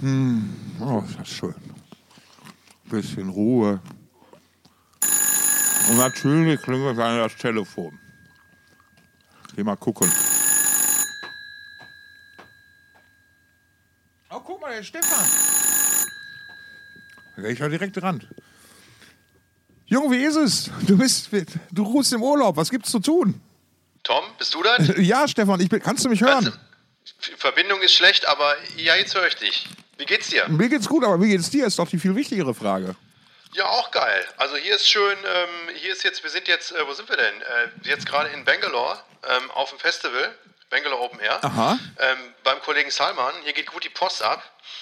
Oh, ist das schön. Bisschen Ruhe. Und natürlich klingelt dann das Telefon. Geh mal gucken. Oh, guck mal, der Stefan. Da gehe ich ja direkt ran. Junge, wie ist es? Du ruhst im Urlaub. Was gibt's zu tun? Tom, bist du das? Ja, Stefan, kannst du mich hören? Verbindung ist schlecht, aber ja, jetzt höre ich dich. Wie geht's dir? Mir geht's gut, aber wie geht's dir? Ist doch die viel wichtigere Frage. Ja, auch geil. Also hier ist schön, wir sind jetzt, wo sind wir denn? Jetzt gerade in Bangalore auf dem Festival, Bangalore Open Air. Aha. Beim Kollegen Salman. Hier geht gut die Post ab.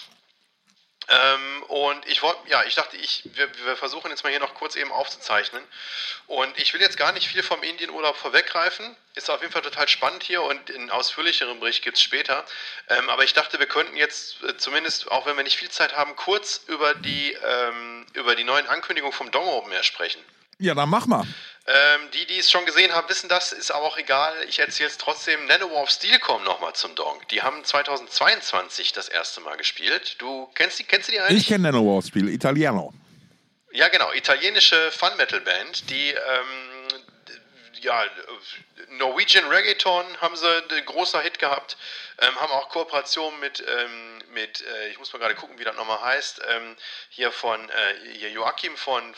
Und ich dachte, wir versuchen jetzt mal hier noch kurz eben aufzuzeichnen. Und ich will jetzt gar nicht viel vom Indienurlaub vorweggreifen. Ist auf jeden Fall total spannend hier und einen ausführlicheren Bericht gibt es später. Aber ich dachte, wir könnten jetzt zumindest, auch wenn wir nicht viel Zeit haben, kurz über die neuen Ankündigungen vom Dong Open Air sprechen. Ja, dann mach mal. Die es schon gesehen haben, wissen das, ist aber auch egal. Ich erzähle es trotzdem. Nanowar of Steel kommen nochmal zum Dong. Die haben 2022 das erste Mal gespielt. Kennst du die eigentlich? Ich kenne Nanowar of Steel, Italiano. Ja, genau. Italienische Fun-Metal-Band, die Norwegian Reggaeton haben sie, ein großer Hit gehabt, haben auch Kooperationen mit ich muss mal gerade gucken, wie das nochmal heißt, hier Joachim von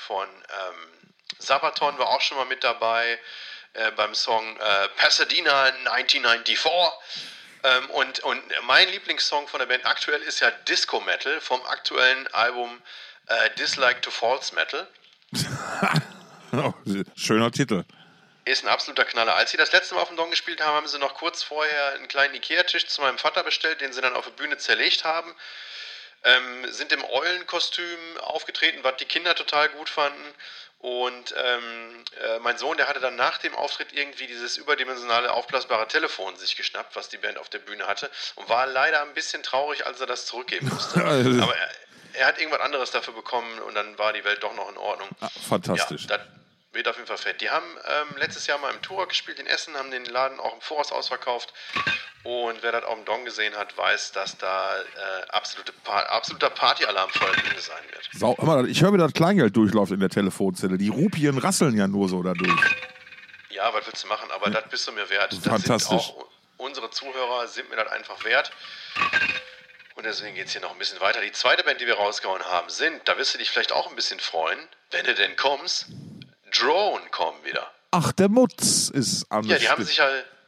Sabaton war auch schon mal mit dabei, beim Song Pasadena 1994. Und mein Lieblingssong von der Band aktuell ist ja Disco Metal vom aktuellen Album Dislike to False Metal. Oh, schöner Titel. Ist ein absoluter Knaller. Als sie das letzte Mal auf dem Dong gespielt haben, haben sie noch kurz vorher einen kleinen Ikea-Tisch zu meinem Vater bestellt, den sie dann auf der Bühne zerlegt haben. Sind im Eulenkostüm aufgetreten, was die Kinder total gut fanden. Und mein Sohn, der hatte dann nach dem Auftritt irgendwie dieses überdimensionale aufblasbare Telefon sich geschnappt, was die Band auf der Bühne hatte. Und war leider ein bisschen traurig, als er das zurückgeben musste. Aber er hat irgendwas anderes dafür bekommen und dann war die Welt doch noch in Ordnung. Ah, fantastisch. Ja, das wird auf jeden Fall fett. Die haben letztes Jahr mal im Tourer gespielt in Essen, haben den Laden auch im Voraus ausverkauft. Und wer das auf dem Dong gesehen hat, weiß, dass da absoluter Partyalarm vor der Bühne sein wird. Ich höre, wie das Kleingeld durchläuft in der Telefonzelle. Die Rupien rasseln ja nur so dadurch. Ja, was willst du machen? Aber das bist du mir wert. Fantastisch. Unsere Zuhörer sind mir das einfach wert. Und deswegen geht es hier noch ein bisschen weiter. Die zweite Band, die wir rausgehauen haben, da wirst du dich vielleicht auch ein bisschen freuen, wenn du denn kommst. Drone kommen wieder. Ach, der Mutz ist an. Ja, die haben sich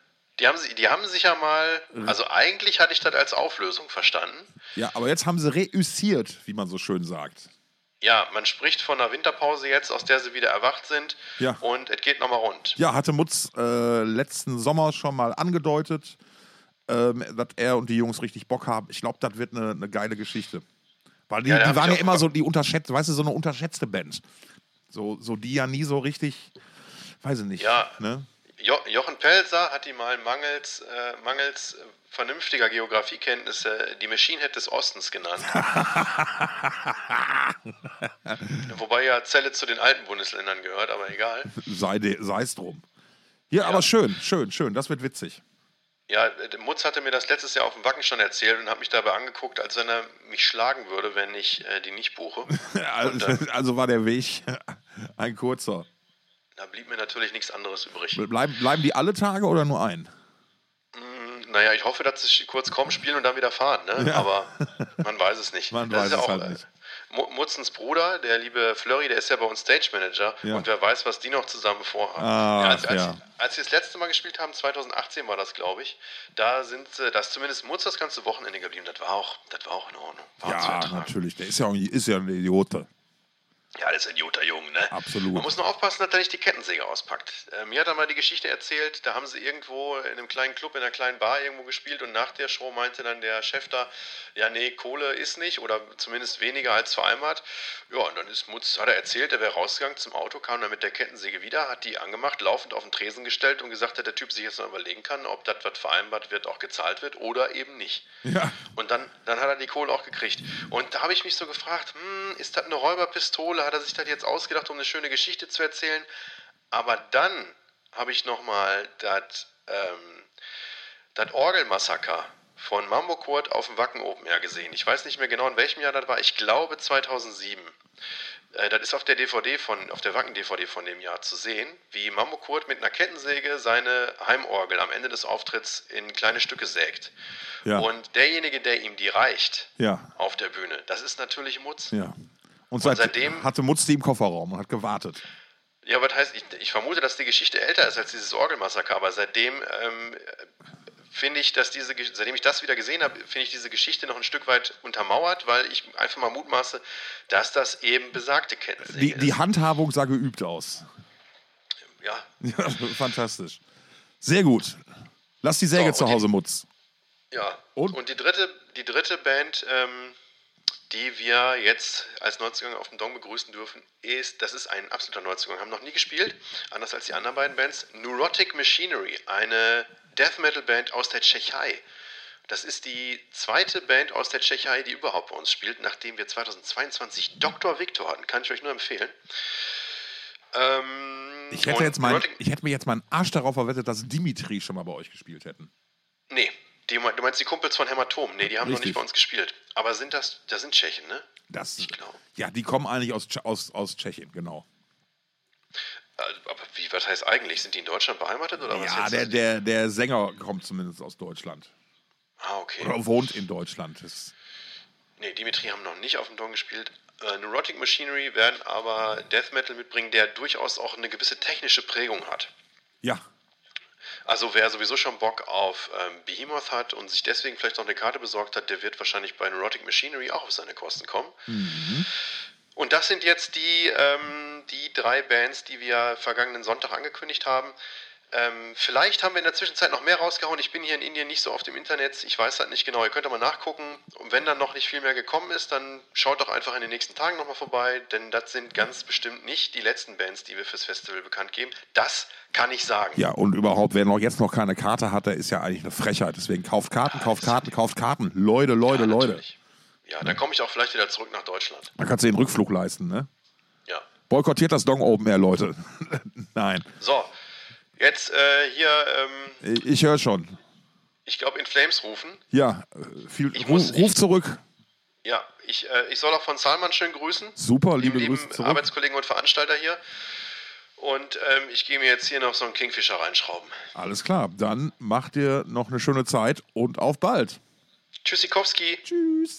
ja mal, also eigentlich hatte ich das als Auflösung verstanden. Ja, aber jetzt haben sie reüssiert, wie man so schön sagt. Ja, man spricht von einer Winterpause jetzt, aus der sie wieder erwacht sind. Ja. Und es geht nochmal rund. Ja, hatte Mutz letzten Sommer schon mal angedeutet, dass er und die Jungs richtig Bock haben. Ich glaube, das wird eine geile Geschichte. Weil die waren ja immer so so eine unterschätzte Band. So die ja nie so richtig, weiß ich nicht. Ja, ne? Jochen Pelzer hat die mal mangels vernünftiger Geografiekenntnisse die Machine Head des Ostens genannt. Wobei ja Celle zu den alten Bundesländern gehört, aber egal. Sei es drum. Ja, aber schön. Das wird witzig. Ja, Mutz hatte mir das letztes Jahr auf dem Wackenstein erzählt und hat mich dabei angeguckt, als wenn er mich schlagen würde, wenn ich die nicht buche. Also war der Weg ein kurzer. Da blieb mir natürlich nichts anderes übrig. Bleiben die alle Tage oder nur ein? Naja, ich hoffe, dass sie kurz kommen, spielen und dann wieder fahren, ne? Ja. Aber man weiß es nicht. Man weiß es halt nicht. Mutzens Bruder, der liebe Flurry, der ist ja bei uns Stage Manager und wer weiß, was die noch zusammen vorhaben. Als sie das letzte Mal gespielt haben, 2018 war das, glaube ich, da sind sie, das zumindest Mutz das ganze Wochenende geblieben, das war auch in Ordnung. Ja, natürlich, der ist ja ein Idiote. Ja, das ist ein guter Junge, ne? Absolut. Man muss nur aufpassen, dass er nicht die Kettensäge auspackt. Mir hat er mal die Geschichte erzählt, da haben sie irgendwo in einem kleinen Club, in einer kleinen Bar irgendwo gespielt und nach der Show meinte dann der Chef da, ja nee, Kohle ist nicht oder zumindest weniger als vereinbart. Ja, und dann hat er erzählt, er wäre rausgegangen zum Auto, kam dann mit der Kettensäge wieder, hat die angemacht, laufend auf den Tresen gestellt und gesagt, dass der Typ sich jetzt noch überlegen kann, ob das, was vereinbart wird, auch gezahlt wird oder eben nicht. Ja. Und dann hat er die Kohle auch gekriegt. Und da habe ich mich so gefragt, ist das eine Räuberpistole? Hat er sich das jetzt ausgedacht, um eine schöne Geschichte zu erzählen? Aber dann habe ich nochmal das Orgelmassaker von Mambo Kurt auf dem Wacken Open Air gesehen. Ich weiß nicht mehr genau, in welchem Jahr das war. Ich glaube 2007. Das ist auf der Wacken-DVD von dem Jahr zu sehen, wie Mambo Kurt mit einer Kettensäge seine Heimorgel am Ende des Auftritts in kleine Stücke sägt. Ja. Und derjenige, der ihm die reicht auf der Bühne, das ist natürlich Mutz. Ja. Und seitdem hatte Mutz die im Kofferraum und hat gewartet. Ja, was heißt, ich vermute, dass die Geschichte älter ist als dieses Orgelmassaker, aber seitdem finde ich, seitdem ich das wieder gesehen habe, finde ich diese Geschichte noch ein Stück weit untermauert, weil ich einfach mal mutmaße, dass das eben besagte Kettensäge ist. Die Handhabung sah geübt aus. Ja. Ja, fantastisch. Sehr gut. Lass die Säge zu Hause, Mutz. Ja. Und die dritte Band, die wir jetzt als Neuzugang auf dem Dong begrüßen dürfen, das ist ein absoluter Neuzugang. Haben noch nie gespielt, anders als die anderen beiden Bands. Neurotic Machinery, eine Death Metal Band aus der Tschechei. Das ist die zweite Band aus der Tschechei, die überhaupt bei uns spielt, nachdem wir 2022 Dr. Victor hatten. Kann ich euch nur empfehlen. Ich hätte mir jetzt meinen Arsch darauf verwettet, dass Dimitri schon mal bei euch gespielt hätten. Nee, du meinst die Kumpels von Hämatom. Nee, die haben noch nicht bei uns gespielt. Aber das sind Tschechen, ne? Ich glaube. Ja, die kommen eigentlich aus Tschechien, genau. Aber was heißt eigentlich? Sind die in Deutschland beheimatet oder was? Ja, der Sänger kommt zumindest aus Deutschland. Ah, okay. Oder wohnt in Deutschland. Nee, Dimitri haben noch nicht auf dem Dong gespielt. Neurotic Machinery werden aber Death Metal mitbringen, der durchaus auch eine gewisse technische Prägung hat. Ja. Also wer sowieso schon Bock auf Behemoth hat und sich deswegen vielleicht noch eine Karte besorgt hat, der wird wahrscheinlich bei Neurotic Machinery auch auf seine Kosten kommen. Mhm. Und das sind jetzt die 3 Bands, die wir vergangenen Sonntag angekündigt haben. Vielleicht haben wir in der Zwischenzeit noch mehr rausgehauen. Ich bin hier in Indien nicht so oft im Internet. Ich weiß das nicht genau. Ihr könnt aber nachgucken. Und wenn dann noch nicht viel mehr gekommen ist, dann schaut doch einfach in den nächsten Tagen nochmal vorbei. Denn das sind ganz bestimmt nicht die letzten Bands, die wir fürs Festival bekannt geben. Das kann ich sagen. Ja, und überhaupt, wer jetzt noch keine Karte hat, der ist ja eigentlich eine Frechheit. Deswegen kauft Karten. Leute. Ja, dann komme ich auch vielleicht wieder zurück nach Deutschland. Dann kannst du den Rückflug leisten, ne? Ja. Boykottiert das Dong Open Air, Leute. Nein. So, jetzt hier... ich höre schon. Ich glaube, In Flames rufen. Ja, ruf zurück. Ja, ich soll auch von Salman schön grüßen. Super, liebe Grüße zurück. Arbeitskollegen und Veranstalter hier. Und ich gehe mir jetzt hier noch so einen Kingfisher reinschrauben. Alles klar, dann macht ihr noch eine schöne Zeit und auf bald. Tschüssikowski. Tschüss.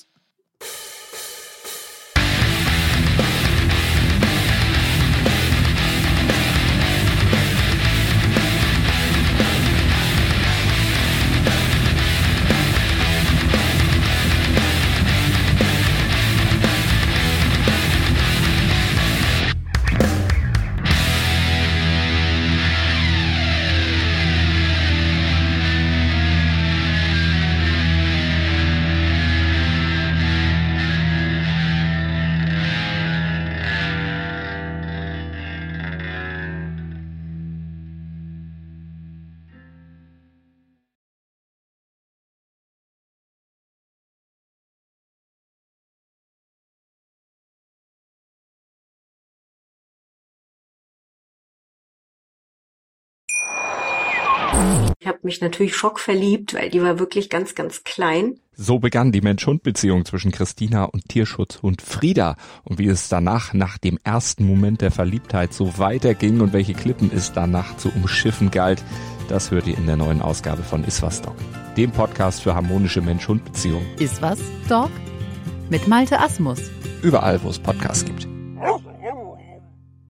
Ich habe mich natürlich schockverliebt, weil die war wirklich ganz, ganz klein. So begann die Mensch-Hund-Beziehung zwischen Christina und Tierschutzhund Frieda. Und wie es danach, nach dem ersten Moment der Verliebtheit, so weiterging und welche Klippen es danach zu umschiffen galt, das hört ihr in der neuen Ausgabe von Iswas Dog, dem Podcast für harmonische Mensch-Hund-Beziehungen. Iswas Dog mit Malte Asmus. Überall, wo es Podcasts gibt.